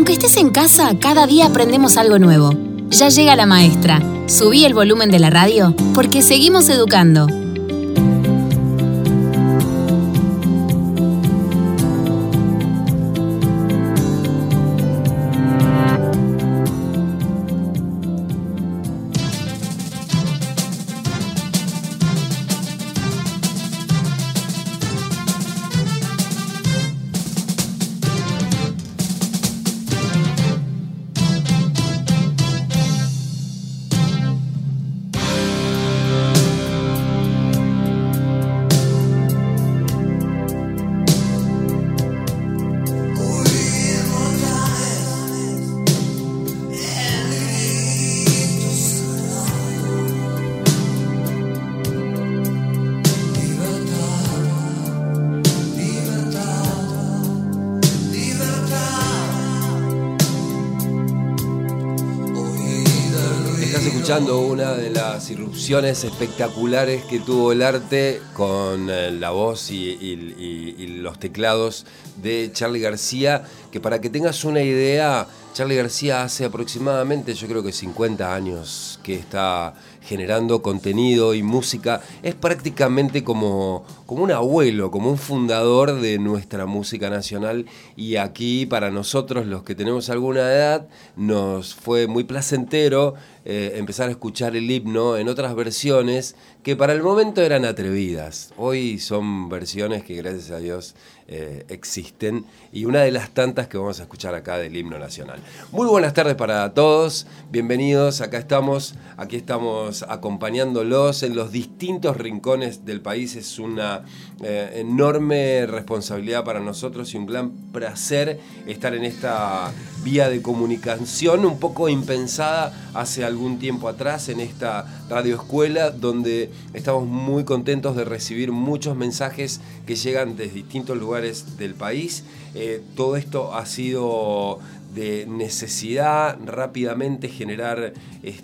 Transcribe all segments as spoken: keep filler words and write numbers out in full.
Aunque estés en casa, cada día aprendemos algo nuevo. Ya llega la maestra. Subí el volumen de la radio porque seguimos educando. Una de las irrupciones espectaculares que tuvo el arte con la voz y, y, y, y los teclados de Charly García, que para que tengas una idea, Charly García hace aproximadamente, yo creo que cincuenta años que está generando contenido y música. Es prácticamente como, como un abuelo, como un fundador de nuestra música nacional, y aquí para nosotros, los que tenemos alguna edad, nos fue muy placentero eh, empezar a escuchar el himno en otras versiones que para el momento eran atrevidas. Hoy son versiones que gracias a Dios eh, existen, y una de las tantas que vamos a escuchar acá del himno nacional. Muy buenas tardes para todos, bienvenidos, acá estamos, aquí estamos acompañándolos en los distintos rincones del país. Es una eh, enorme responsabilidad para nosotros y un gran placer estar en esta vía de comunicación un poco impensada hace algún tiempo atrás, en esta radioescuela, donde estamos muy contentos de recibir muchos mensajes que llegan desde distintos lugares del país. Eh, todo esto ha sido de necesidad, rápidamente generar,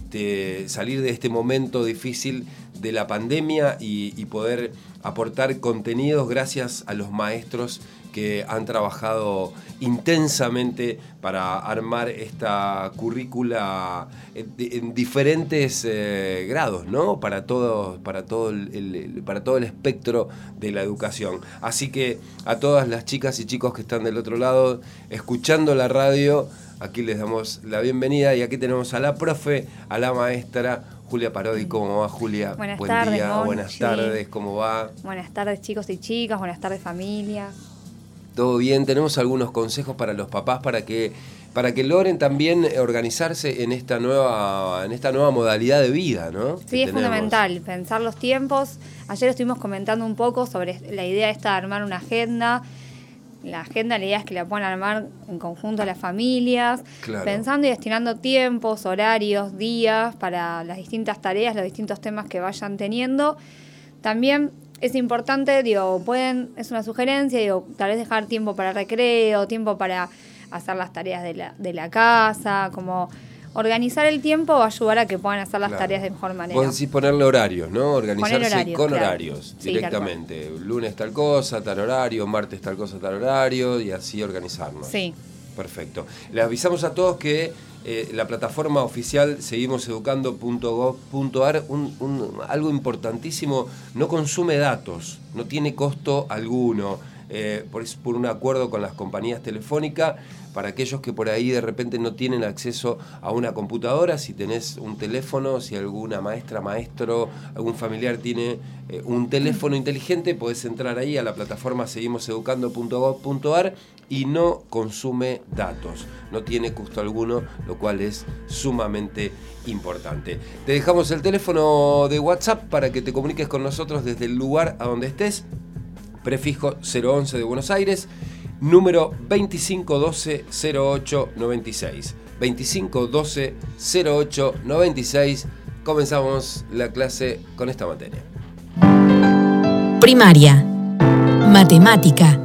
este, salir de este momento difícil de la pandemia y, y poder aportar contenidos gracias a los maestros que han trabajado intensamente para armar esta currícula en, en diferentes eh, grados, ¿no? Para todo, para todo el, el, para todo el espectro de la educación. Así que a todas las chicas y chicos que están del otro lado escuchando la radio, aquí les damos la bienvenida, y aquí tenemos a la profe, a la maestra Julia Parodi. ¿Cómo va, Julia? Buenas Buen tardes, día, Monchi. Buenas tardes, ¿cómo va? Buenas tardes, chicos y chicas, buenas tardes, familia. Todo bien, tenemos algunos consejos para los papás para que, para que logren también organizarse en esta nueva, en esta nueva modalidad de vida, ¿no? Sí, es fundamental pensar los tiempos. Ayer estuvimos comentando un poco sobre la idea esta de armar una agenda. La agenda, la idea es que la puedan armar en conjunto las familias, claro, pensando y destinando tiempos, horarios, días para las distintas tareas, los distintos temas que vayan teniendo. También es importante, digo, pueden, es una sugerencia, digo, tal vez dejar tiempo para recreo, tiempo para hacer las tareas de la, de la casa, como organizar el tiempo va a ayudar a que puedan hacer las claro. tareas de mejor manera. Vos decís ponerle horarios, ¿no? Organizarse horarios, con claro. horarios, sí, directamente. Tal Lunes tal cosa, tal horario, martes tal cosa, tal horario, y así organizarnos. Sí. Perfecto. Le avisamos a todos que eh, la plataforma oficial seguimos educando punto gob punto ar, un, un, algo importantísimo, no consume datos, no tiene costo alguno, eh, por, por un acuerdo con las compañías telefónicas. Para aquellos que por ahí de repente no tienen acceso a una computadora, si tenés un teléfono, si alguna maestra, maestro, algún familiar tiene eh, un teléfono inteligente, podés entrar ahí a la plataforma seguimos educando punto gob punto ar y no consume datos, no tiene costo alguno, lo cual es sumamente importante. Te dejamos el teléfono de WhatsApp para que te comuniques con nosotros desde el lugar a donde estés, prefijo cero once de Buenos Aires, número veinticinco doce cero ocho noventa y seis. veinticinco doce cero ocho noventa y seis. Comenzamos la clase con esta materia. Primaria. Matemática.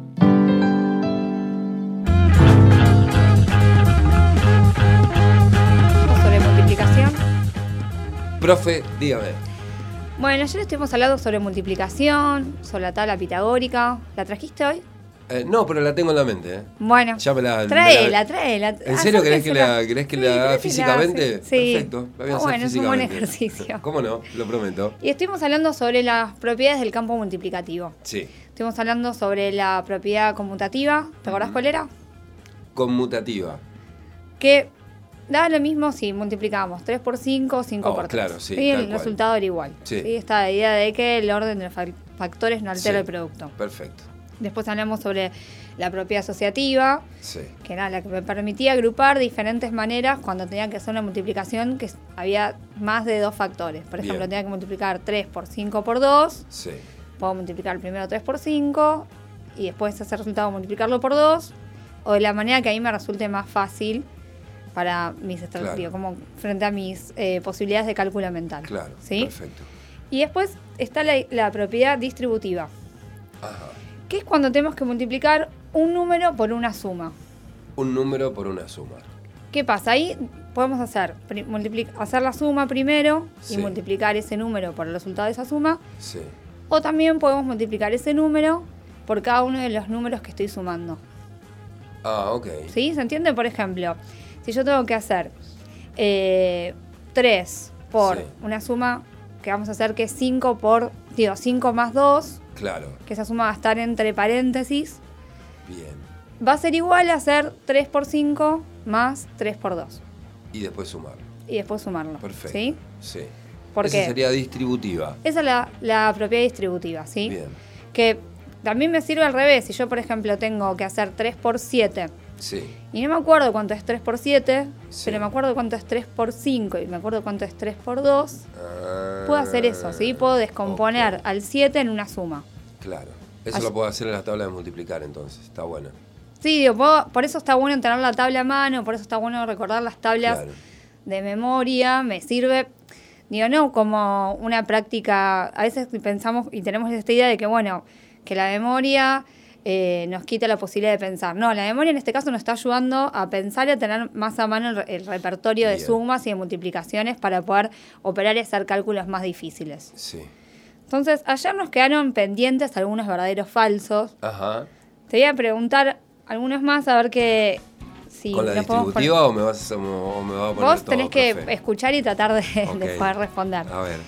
Sobre multiplicación. Profe, dígame. Bueno, ayer estuvimos hablando sobre multiplicación, sobre la tabla pitagórica. ¿La trajiste hoy? Eh, no, pero la tengo en la mente. ¿eh? Bueno, ya me la, tráela, me la... tráela. ¿En serio querés que la, querés que sí, la haga físicamente? La sí. Perfecto, la voy a ah, hacer bueno, físicamente. Es un buen ejercicio. ¿Cómo no? Lo prometo. Y estuvimos hablando sobre las propiedades del campo multiplicativo. Sí. Estuvimos hablando sobre la propiedad conmutativa. ¿Te acordás uh-huh. cuál era? Conmutativa. Que da lo mismo si multiplicamos tres por cinco o cinco oh, por tres. Claro, sí. Y el cual. resultado era igual. Sí. ¿Sí? Esta idea de que el orden de los factores no altera sí. el producto. Perfecto. Después hablamos sobre la propiedad asociativa, sí. que era la que me permitía agrupar diferentes maneras cuando tenía que hacer una multiplicación que había más de dos factores. Por ejemplo, Bien. tenía que multiplicar tres por cinco por dos. Sí. Puedo multiplicar primero tres por cinco y después ese resultado multiplicarlo por dos. O de la manera que a mí me resulte más fácil para mis estrategias, claro. como frente a mis eh, posibilidades de cálculo mental. Claro, ¿sí? Perfecto. Y después está la, la propiedad distributiva. Ajá. Que es cuando tenemos que multiplicar un número por una suma. Un número por una suma. ¿Qué pasa? Ahí podemos hacer, hacer la suma primero sí. y multiplicar ese número por el resultado de esa suma. Sí. O también podemos multiplicar ese número por cada uno de los números que estoy sumando. Ah, ok. ¿Sí? ¿Se entiende? Por ejemplo, si yo tengo que hacer eh, tres por sí. una suma que vamos a hacer que es cinco por, digo, cinco más dos. Claro. Que esa suma va a estar entre paréntesis. Bien. Va a ser igual a hacer tres por cinco más tres por dos. Y después sumarlo. Y después sumarlo. Perfecto. ¿Sí? Sí. ¿Por Esa qué? sería distributiva. Esa es la, la propiedad distributiva, ¿sí? Bien. Que también me sirve al revés. Si yo, por ejemplo, tengo que hacer tres por siete. Sí. Y no me acuerdo cuánto es tres por siete, sí. pero me acuerdo cuánto es tres por cinco y me acuerdo cuánto es tres por dos. Ah, puedo hacer eso, ¿sí? Puedo descomponer okay. al siete en una suma. Claro. Eso Así. Lo puedo hacer en la tabla de multiplicar, entonces. Está bueno. Sí, digo, puedo, por eso está bueno tener la tabla a mano, por eso está bueno recordar las tablas claro. de memoria. Me sirve, digo, no como una práctica. A veces pensamos y tenemos esta idea de que, bueno, que la memoria eh, nos quita la posibilidad de pensar. No, la memoria en este caso nos está ayudando a pensar y a tener más a mano el, el repertorio Bien. de sumas y de multiplicaciones para poder operar y hacer cálculos más difíciles. Sí. Entonces, ayer nos quedaron pendientes algunos verdaderos falsos. Ajá. Te voy a preguntar algunos más a ver qué... Si ¿Con la distributiva o me vas a, o me vas a poner Vos tenés todo, que profe? escuchar y tratar de, okay. de poder responder. A ver.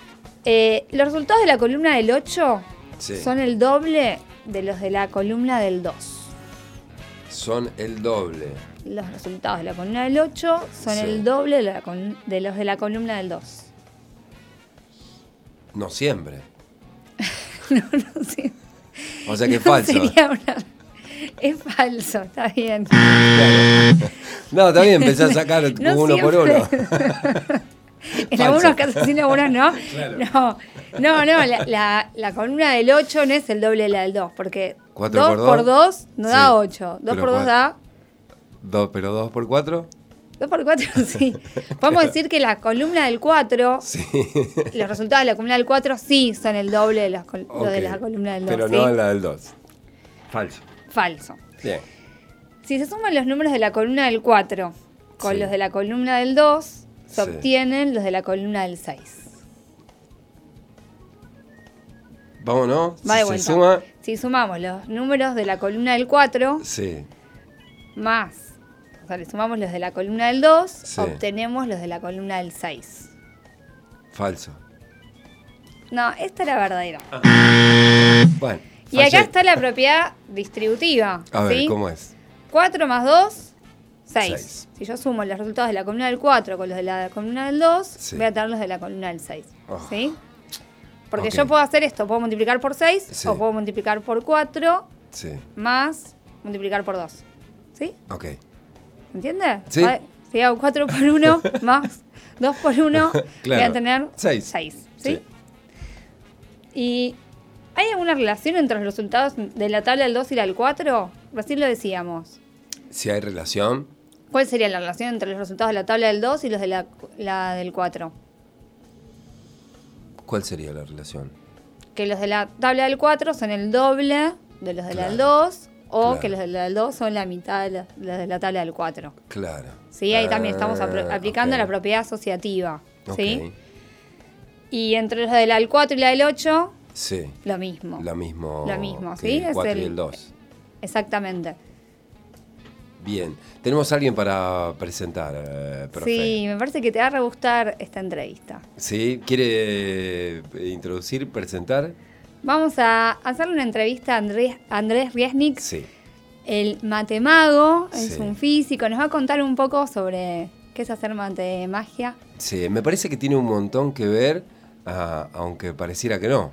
Eh, los resultados de la columna del ocho sí. son el doble de los de la columna del dos. Son el doble. Los resultados de la columna del ocho son sí. el doble de, la, de los de la columna del dos. No siempre. no, no siempre. O sea que es no falso. Sería una... Es falso, está bien. Claro. No, está bien, empecé a sacar no uno siempre. por uno. En falso. Algunos casos sí, en algunos no. Claro. No, no, no la, la, la columna del ocho no es el doble de la del dos, porque dos por dos no sí. da ocho. dos por dos da... dos, pero dos por cuatro... dos por cuatro, sí. Podemos decir que la columna del cuatro, sí. los resultados de la columna del cuatro sí son el doble de, las, okay. lo de la columna del dos. Pero ¿sí? no la del dos. Falso. Falso. Bien. Si se suman los números de la columna del cuatro con sí. los de la columna del dos, se sí. obtienen los de la columna del seis. Vámonos. Va de si vuelta. Se suma... Si sumamos los números de la columna del cuatro sí. más... O sea, le sumamos los de la columna del dos, sí. obtenemos los de la columna del seis. Falso. No, esta es la verdadera. Ah. Bueno. Y fallé. Acá está la propiedad distributiva. A ver, ¿sí? ¿cómo es? cuatro más dos, seis. seis. Si yo sumo los resultados de la columna del cuatro con los de la columna del dos, sí. voy a tener los de la columna del seis. Oh. ¿Sí? Porque okay. yo puedo hacer esto, puedo multiplicar por seis sí. o puedo multiplicar por cuatro sí. más multiplicar por dos. ¿Sí? Ok. ¿Entiendes? Sí. Si hago cuatro por uno más dos por uno, claro. voy a tener seis. seis. ¿Sí? Sí. Y ¿hay alguna relación entre los resultados de la tabla del dos y la del cuatro? Recién lo decíamos. Si hay relación. ¿Cuál sería la relación entre los resultados de la tabla del dos y los de la, la del cuatro? ¿Cuál sería la relación? Que los de la tabla del cuatro son el doble de los de la del dos o claro. que los de la del dos son la mitad de los de la tabla del cuatro. Claro. Sí, ahí ah, también estamos aplicando okay. la propiedad asociativa. ¿Sí? Okay. Y entre los de la del cuatro y la del ocho, sí. lo mismo. Lo mismo. Lo mismo, ¿sí? El cuatro es el, y el dos. Exactamente. Bien, tenemos a alguien para presentar, eh, profe. Sí, me parece que te va a re gustar esta entrevista. ¿Sí? ¿Quiere eh, introducir, presentar? Vamos a hacerle una entrevista a Andrés, Andrés Riesnik, Sí. el matemago, es Sí. un físico, nos va a contar un poco sobre qué es hacer matemagia. Sí, me parece que tiene un montón que ver, ah, aunque pareciera que no.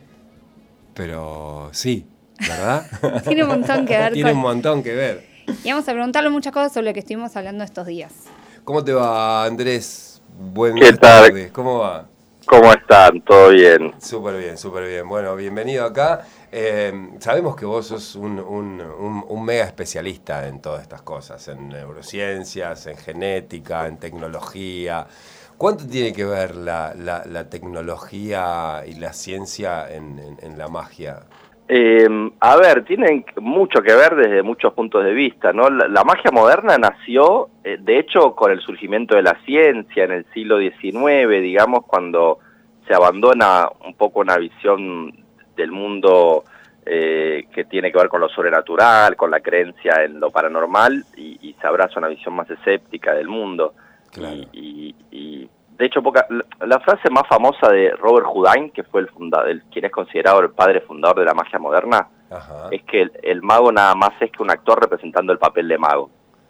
Pero sí, ¿verdad? Tiene un montón que ver Tiene con... un montón que ver. Y vamos a preguntarle muchas cosas sobre lo que estuvimos hablando estos días. ¿Cómo te va, Andrés? Buenas ¿Qué tal? tardes. ¿Cómo va? ¿Cómo están? ¿Todo bien? Súper bien, súper bien. Bueno, bienvenido acá. Eh, sabemos que vos sos un, un, un, un mega especialista en todas estas cosas, en neurociencias, en genética, en tecnología. ¿Cuánto tiene que ver la, la, la tecnología y la ciencia en, en, en la magia? Eh, a ver, tienen mucho que ver desde muchos puntos de vista, ¿no? La, la magia moderna nació, eh, de hecho, con el surgimiento de la ciencia en el siglo diecinueve, digamos, cuando se abandona un poco una visión del mundo eh, que tiene que ver con lo sobrenatural, con la creencia en lo paranormal, y, y se abraza una visión más escéptica del mundo. Claro. Y, y, y de hecho, poca, la, la frase más famosa de Robert Houdin, que fue el, funda, el quien es considerado el padre fundador de la magia moderna, Ajá. es que el, el mago nada más es que un actor representando el papel de mago.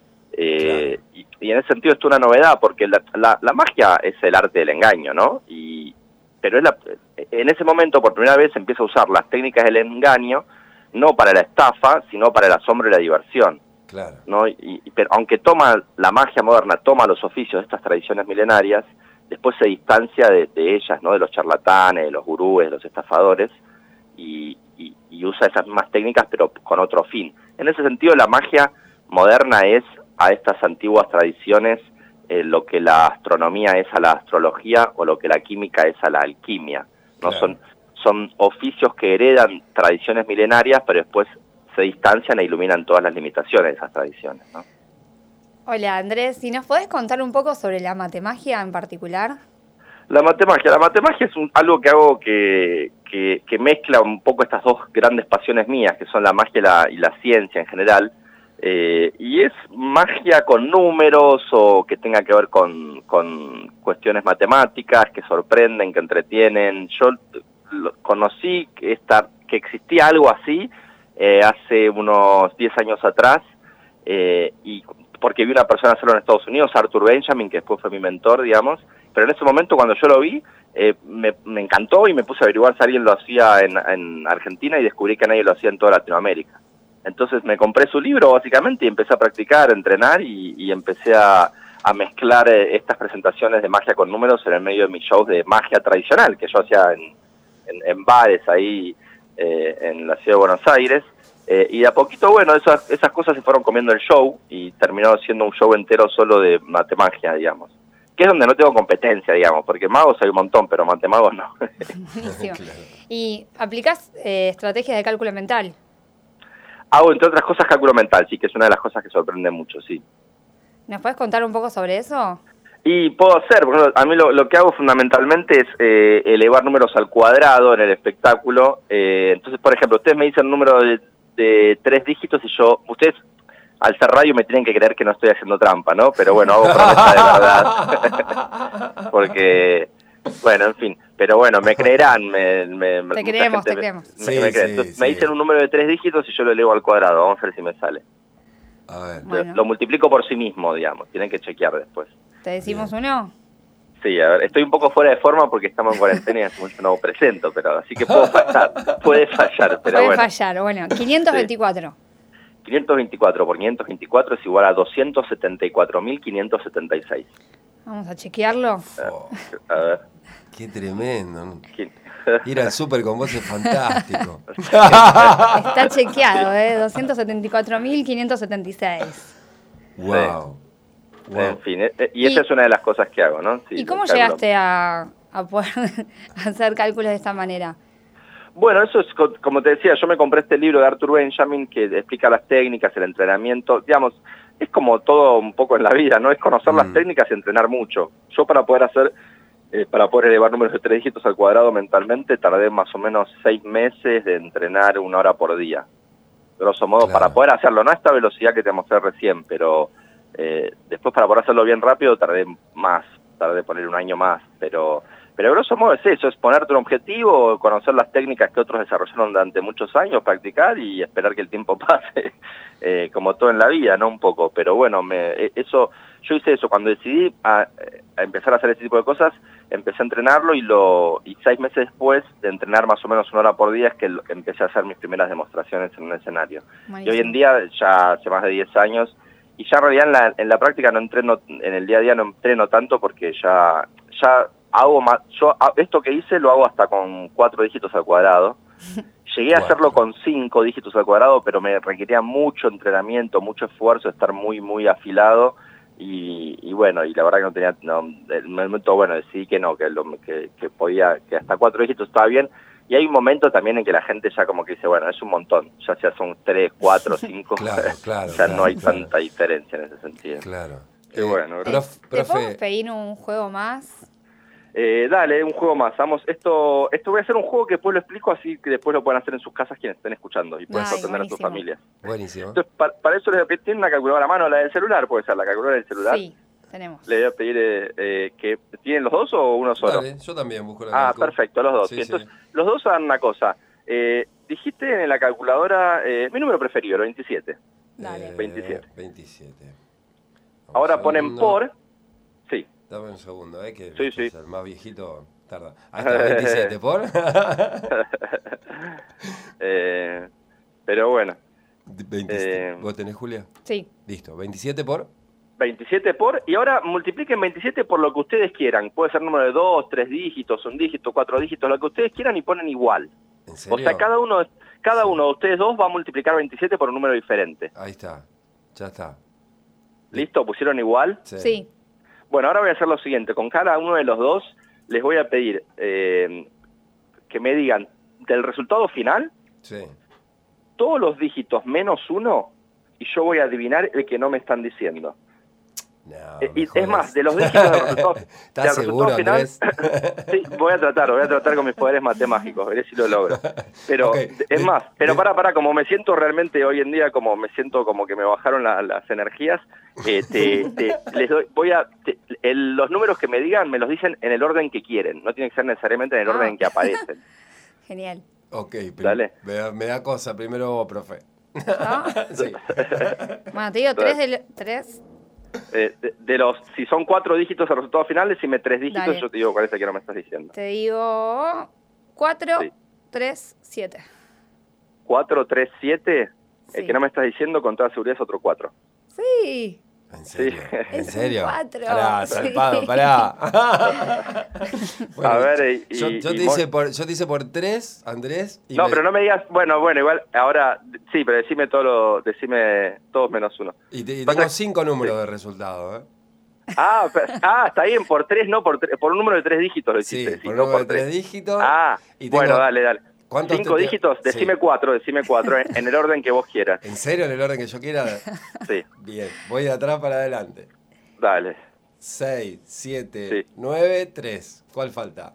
Eh, claro. y, y en ese sentido esto es una novedad, porque la, la, la magia es el arte del engaño, ¿no? Y, pero es la, en ese momento, por primera vez, se empieza a usar las técnicas del engaño, no para la estafa, sino para el asombro y la diversión. Claro. ¿No? Y, y, pero aunque toma la magia moderna, toma los oficios de estas tradiciones milenarias, después se distancia de, de ellas, ¿no? De los charlatanes, de los gurúes, de los estafadores, y, y, y usa esas mismas técnicas, pero con otro fin. En ese sentido, la magia moderna es a estas antiguas tradiciones eh, lo que la astronomía es a la astrología o lo que la química es a la alquimia. ¿No? Claro. Son, son oficios que heredan tradiciones milenarias, pero después se distancian e iluminan todas las limitaciones de esas tradiciones, ¿no? Hola Andrés, ¿y nos podés contar un poco sobre la matemagia en particular? La matemagia, la matemagia es un, algo que hago que, que, que mezcla un poco estas dos grandes pasiones mías, que son la magia y la, y la ciencia en general, eh, y es magia con números o que tenga que ver con, con cuestiones matemáticas que sorprenden, que entretienen. Yo lo, conocí que, esta, que existía algo así eh, hace unos diez años atrás, eh, y porque vi una persona hacerlo en Estados Unidos, Arthur Benjamin, que después fue mi mentor, digamos, pero en ese momento cuando yo lo vi, eh, me, me encantó y me puse a averiguar si alguien lo hacía en, en Argentina y descubrí que nadie lo hacía en toda Latinoamérica. Entonces me compré su libro básicamente y empecé a practicar, a entrenar y, y empecé a, a mezclar eh, estas presentaciones de magia con números en el medio de mis shows de magia tradicional que yo hacía en, en, en bares ahí eh, en la ciudad de Buenos Aires. Eh, y de a poquito, bueno, esas, esas cosas se fueron comiendo el show y terminó siendo un show entero solo de matemagia, digamos. Que es donde no tengo competencia, digamos, porque magos hay un montón, pero matemagos no. Buenísimo. ¿Y aplicás eh, estrategias de cálculo mental? Hago, entre otras cosas, cálculo mental, sí, que es una de las cosas que sorprende mucho, sí. ¿Nos puedes contar un poco sobre eso? Y puedo hacer, porque a mí lo, lo que hago fundamentalmente es eh, elevar números al cuadrado en el espectáculo. Eh, entonces, por ejemplo, ustedes me dicen un número de de tres dígitos y yo, ustedes al ser radio me tienen que creer que no estoy haciendo trampa, ¿no? Pero bueno, hago promesa de verdad. Porque, bueno, en fin, pero bueno, me creerán. Me, me, te creemos, te creemos. Me, sí, me, sí, Entonces, sí. me dicen un número de tres dígitos y yo lo elevo al cuadrado, vamos a ver si me sale. A ver. Bueno. Lo, lo multiplico por sí mismo, digamos, tienen que chequear después. ¿Te decimos Bien. uno? Sí, a ver, estoy un poco fuera de forma porque estamos en cuarentena y hace mucho no presento, pero así que puedo fallar, puede fallar, pero puede bueno. Puede fallar, bueno, quinientos veinticuatro. Sí. quinientos veinticuatro por quinientos veinticuatro es igual a doscientos setenta y cuatro mil quinientos setenta y seis. Vamos a chequearlo. Oh, a ver. Qué tremendo. ¿Quién? Ir al súper con vos es fantástico. Está chequeado, ¿eh? doscientos setenta y cuatro mil quinientos setenta y seis. Wow. Sí. Wow. En fin, y esa y, es una de las cosas que hago, ¿no? Sí, ¿Y cómo llegaste a, a poder hacer cálculos de esta manera? Bueno, eso es, como te decía, yo me compré este libro de Arthur Benjamin que explica las técnicas, el entrenamiento, digamos, es como todo un poco en la vida, ¿no? Es conocer mm. las técnicas y entrenar mucho. Yo para poder hacer, eh, para poder elevar números de tres dígitos al cuadrado mentalmente, tardé más o menos seis meses de entrenar una hora por día. grosso modo, claro. Para poder hacerlo, no a esta velocidad que te mostré recién, pero eh, después para poder hacerlo bien rápido tardé más, tardé poner un año más, pero... Pero grosso modo es eso, es ponerte un objetivo, conocer las técnicas que otros desarrollaron durante muchos años, practicar y esperar que el tiempo pase, eh, como todo en la vida, ¿no? Un poco, pero bueno, me, eso yo hice eso, cuando decidí a, a empezar a hacer ese tipo de cosas, empecé a entrenarlo y lo y seis meses después de entrenar más o menos una hora por día es que lo, empecé a hacer mis primeras demostraciones en un escenario. Buenísimo. Y hoy en día, ya hace más de diez años, y ya en realidad en la, en la práctica no entreno, en el día a día no entreno tanto porque ya... ya hago más, yo esto que hice lo hago hasta con cuatro dígitos al cuadrado. Llegué a hacerlo con cinco dígitos al cuadrado, pero me requería mucho entrenamiento, mucho esfuerzo, estar muy, muy afilado. Y, y bueno, y la verdad que no tenía, no, en el momento, bueno, decidí que no, que, lo, que, que podía, que hasta cuatro dígitos estaba bien. Y hay un momento también en que la gente ya como que dice, bueno, es un montón, ya sea son tres, cuatro, cinco, claro, claro, ya claro, no hay claro. tanta diferencia en ese sentido. Claro. Qué eh, bueno. ¿Te, prof, ¿te podemos pedir un juego más? Eh, dale, un juego más. Vamos, esto esto voy a hacer un juego que después lo explico, así que después lo pueden hacer en sus casas quienes estén escuchando y pueden sorprender a sus familias. Buenísimo. Entonces, para, para eso les voy a pedir, ¿tienen una calculadora a mano, la del celular? ¿Puede ser la calculadora del celular? Sí, tenemos. Le voy a pedir eh, eh, que... ¿Tienen los dos o uno solo? Dale, yo también busco la Ah, calculadora. perfecto, los dos. Sí, Entonces, sí. los dos hagan una cosa. Eh, dijiste en la calculadora, eh, mi número preferido, el veintisiete. Dale. Eh, veintisiete. veintisiete. Vamos Ahora ponen por... Sí. Dame un segundo, eh, que sí, sí. el más viejito tarda. Ahí está, veintisiete, ¿por? eh, pero bueno. veintisiete. Eh, ¿Vos tenés, Julia? Sí. Listo, veintisiete por... veintisiete por, y ahora multipliquen veintisiete por lo que ustedes quieran. Puede ser número de dos, tres dígitos, un dígito, cuatro dígitos, lo que ustedes quieran y ponen igual. ¿En serio? O sea, cada uno cada sí. uno de ustedes dos va a multiplicar veintisiete por un número diferente. Ahí está, ya está. ¿Listo? ¿Pusieron igual? Sí. sí. Bueno, ahora voy a hacer lo siguiente. Con cada uno de los dos les voy a pedir eh, que me digan del resultado final sí. todos los dígitos menos uno y yo voy a adivinar el que no me están diciendo. No, eh, y es más, de los dígitos del resultado, ¿Estás del seguro, resultado final, sí, voy a tratar, voy a tratar con mis poderes matemáticos, veré si lo logro. Pero okay. es de, más, pero de... para, para, como me siento realmente hoy en día, como me siento como que me bajaron la, las energías, eh, te, te, les doy, voy a, te, el, los números que me digan me los dicen en el orden que quieren, no tienen que ser necesariamente en el orden ah. en que aparecen. Genial. Ok, Dale. Me, da, me da cosa, primero, profe. ¿No? Sí. Bueno, te digo tres de, tres. Eh, de, de los, si son cuatro dígitos el resultado final, decime tres dígitos, Dale. Yo te digo cuál es el que no me estás diciendo. Te digo cuatro, sí. tres, siete. cuatro, tres, siete, sí. El que no me estás diciendo con toda seguridad es otro cuatro. Sí. ¿En serio? Sí. ¿En serio? Cuatro. Pará, salpado, sí. pará. Bueno, a ver, y, yo, yo, y te hice por, yo te hice por tres, Andrés. Y no, me... pero no me digas, bueno, bueno, igual, ahora, sí, pero decime todo lo, decime todos menos uno. Y, te, y tengo Pasa... cinco números sí. de resultado, ¿eh? Ah, pero, ah, está bien, por tres, no, por, por un número de tres dígitos lo hiciste. Sí, por un número de tres, tres dígitos. Ah, y tengo... bueno, dale, dale. ¿Cinco te... dígitos? Decime sí. cuatro, decime cuatro, en, en el orden que vos quieras. ¿En serio? ¿En el orden que yo quiera? Sí. Bien, voy de atrás para adelante. Dale. seis, siete, sí. nueve, tres. ¿Cuál falta?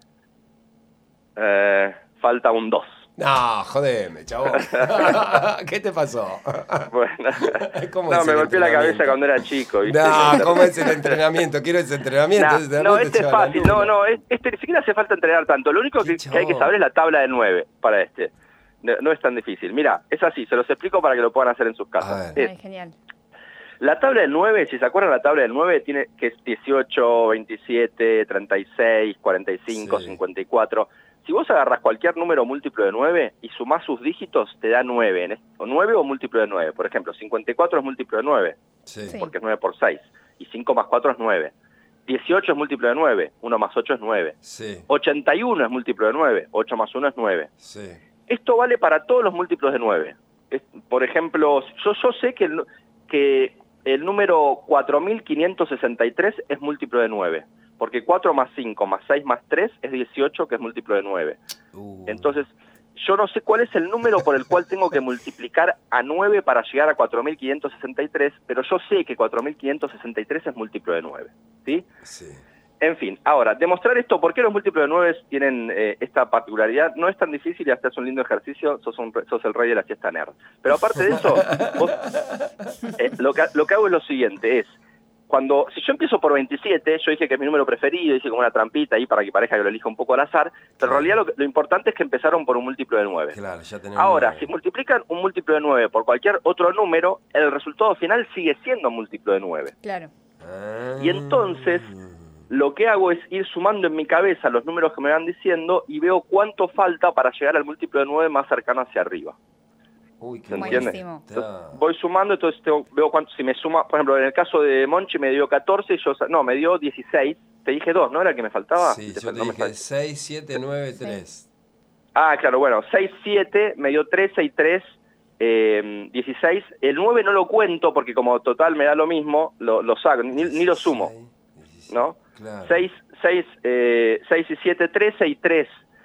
Eh, falta un dos. No, jodeme, chabón. ¿Qué te pasó? Bueno, ¿Cómo no, es me golpeé la cabeza cuando era chico. ¿viste? No, ¿cómo es el entrenamiento? Quiero ese entrenamiento. Nah, ese entrenamiento no, este es fácil. No, no, este ni siquiera hace falta entrenar tanto. Lo único que, que hay que saber es la tabla del nueve para este. No, no es tan difícil. Mira, es así, se los explico para que lo puedan hacer en sus casas. Es, Ay, genial. La tabla del nueve, si se acuerdan, la tabla del nueve tiene que es dieciocho, veintisiete, treinta y seis, cuarenta y cinco, sí. cincuenta y cuatro. Si vos agarras cualquier número múltiplo de nueve y sumás sus dígitos, te da nueve. O nueve o múltiplo de nueve. Por ejemplo, cincuenta y cuatro es múltiplo de nueve, sí. porque es nueve por seis. Y cinco más cuatro es nueve. dieciocho es múltiplo de nueve, uno más ocho es nueve. Sí. ochenta y uno es múltiplo de nueve, ocho más uno es nueve. Sí. Esto vale para todos los múltiplos de nueve. Es, por ejemplo, yo, yo sé que el, que el número cuatro mil quinientos sesenta y tres es múltiplo de nueve. Porque cuatro más cinco más seis más tres es dieciocho, que es múltiplo de nueve. Uh. Entonces, yo no sé cuál es el número por el cual tengo que multiplicar a nueve para llegar a cuatro mil quinientos sesenta y tres, pero yo sé que cuatro mil quinientos sesenta y tres es múltiplo de nueve. ¿Sí? Sí. En fin, ahora, demostrar esto, ¿por qué los múltiplos de nueve tienen eh, esta particularidad? No es tan difícil y hasta es un lindo ejercicio, sos, un, sos el rey de la siesta nerd. Pero aparte de eso, vos, eh, lo, que, lo que hago es lo siguiente, es, cuando, si yo empiezo por veintisiete, yo dije que es mi número preferido, hice como una trampita ahí para que parezca que lo elija un poco al azar, pero en realidad lo, lo importante es que empezaron por un múltiplo de nueve. Claro, ya tenemos Ahora, nueve. si multiplican un múltiplo de nueve por cualquier otro número, el resultado final sigue siendo un múltiplo de nueve. Claro. Ah. Y entonces, lo que hago es ir sumando en mi cabeza los números que me van diciendo y veo cuánto falta para llegar al múltiplo de nueve más cercano hacia arriba. Uy, qué ¿Se entiende? Buenísimo. Entonces, voy sumando, entonces tengo, veo cuánto, si me suma, por ejemplo, en el caso de Monchi me dio catorce, yo, no, me dio dieciséis, te dije dos, ¿no era el que me faltaba? Sí, te yo fal- te no me dije fal- seis, siete, nueve, tres. Ah, claro, bueno, seis, siete, me dio trece y tres, eh, dieciséis. El nueve no lo cuento porque como total me da lo mismo, lo, lo saco, ni, ni lo sumo, dieciséis, ¿no? Claro. seis, seis, eh, seis y siete, trece y tres,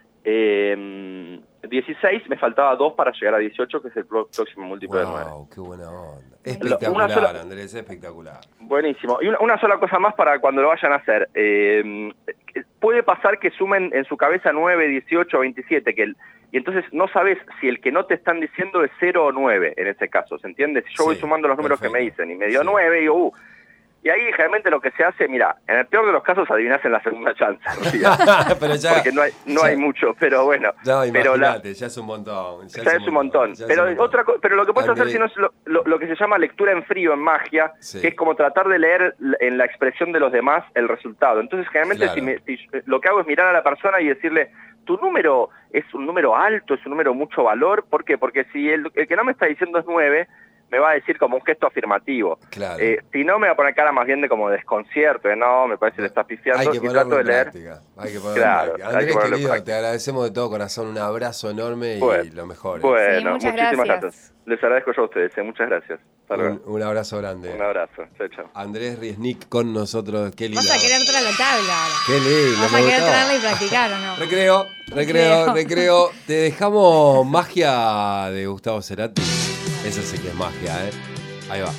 eh, dieciséis, me faltaba dos para llegar a dieciocho, que es el pro- próximo múltiplo de nueve. Wow, qué buena onda. Una Espectacular, sola- Andrés, espectacular. Buenísimo. Y una, una sola cosa más para cuando lo vayan a hacer. Eh, puede pasar que sumen en su cabeza nueve, dieciocho, veintisiete, que el, y entonces no sabes si el que no te están diciendo es cero o nueve en ese caso, ¿se entiende? Si yo voy Sí, sumando los números perfecto. que me dicen y me dio Sí. nueve, digo, uh. Y ahí generalmente lo que se hace, mira, en el peor de los casos adivinás en la segunda chance, Pero ya, porque no hay, no ya- hay mucho, pero bueno. No, pero la, imagínate, ya es un montón. ya es un montón. ya es Pero un montón. otra co- pero lo que puedes Andrés, hacer si no es lo, lo- lo que se llama lectura en frío en magia, Sí. que es como tratar de leer l- en la expresión de los demás el resultado. Entonces generalmente Claro. si me- si- lo que hago es mirar a la persona y decirle, tu número es un número alto, es un número mucho valor. ¿Por qué? Porque si el, el que no me está diciendo es nueve, me va a decir como un gesto afirmativo. Claro. Eh, si no, me va a poner cara más bien de como desconcierto, de no, me parece que le estás pifiando. Hay que Y ponerlo trato de en leer. práctica. Hay que ponerlo Claro, en práctica. hay que Andrés, ponerlo en querido, práctica. te agradecemos de todo corazón. Un abrazo enorme y Bueno, lo mejor. ¿eh? Bueno, Sí, muchas muchísimas gracias. gracias. Les agradezco yo a ustedes, eh, muchas gracias. Hasta luego. Un, un abrazo grande. Un abrazo. Chao, chao. Andrés Riesnik con nosotros. Qué lindo. Vas a querer entrar a la tabla ahora. Qué lindo. Vas me a querer gustaba. entrarla y practicar, ¿o no? Recreo, recreo, Recreo. recreo. Te dejamos magia de Gustavo Cerati. Esa sí que es magia, ¿eh? Ahí va.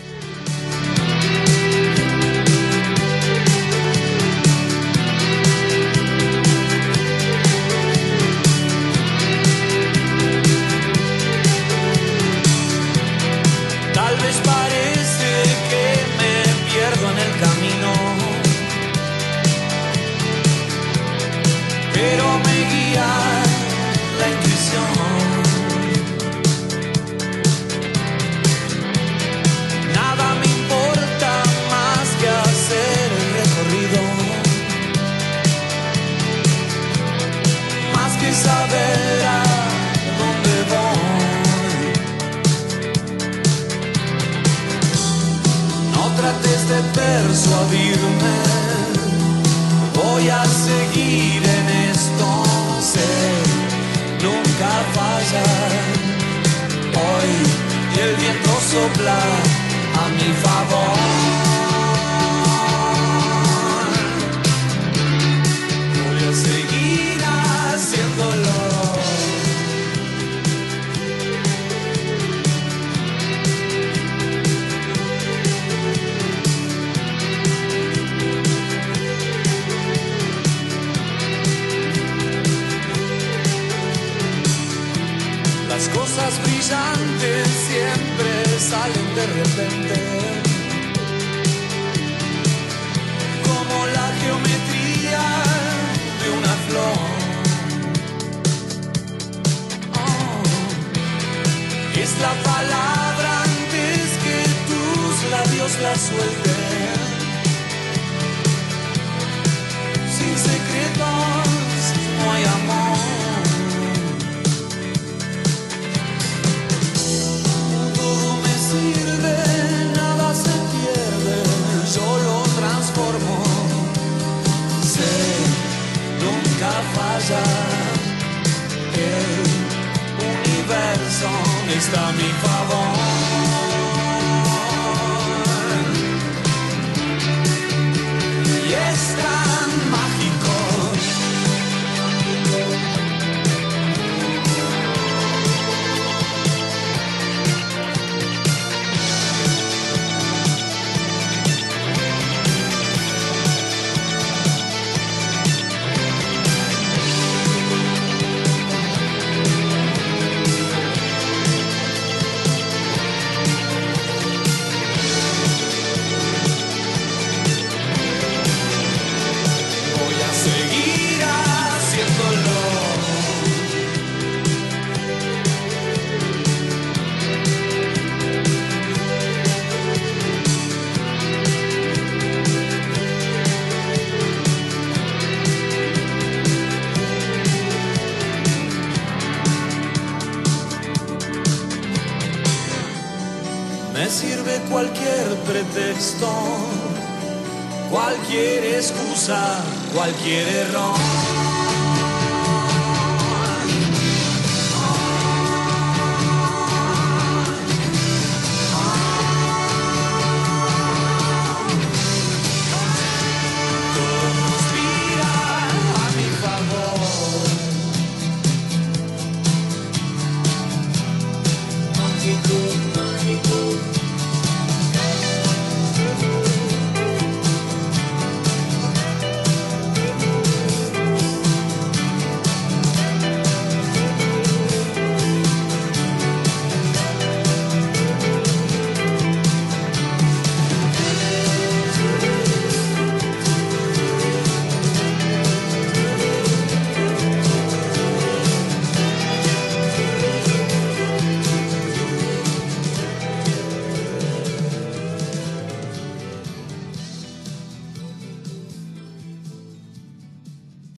Tal vez parece que me pierdo en el camino, pero me guía la intuición. Nada me importa más que hacer el recorrido, más que saber a dónde voy. No trates de persuadirme, voy a seguir en esto, sé, nunca fallar. Hoy el viento sopla a mi favor. Voy a seguir haciéndolo. Las cosas brillantes siempre salen de repente, como la geometría de una flor. Oh, es la palabra antes que tus labios la suelten. Sin secretos no hay amor. Todo me sirve, nada se pierde, yo lo transformo. Sé, nunca falla, el universo está a mi favor. Y es tan mágico. me sirve cualquier pretexto, cualquier excusa, cualquier error. Cool.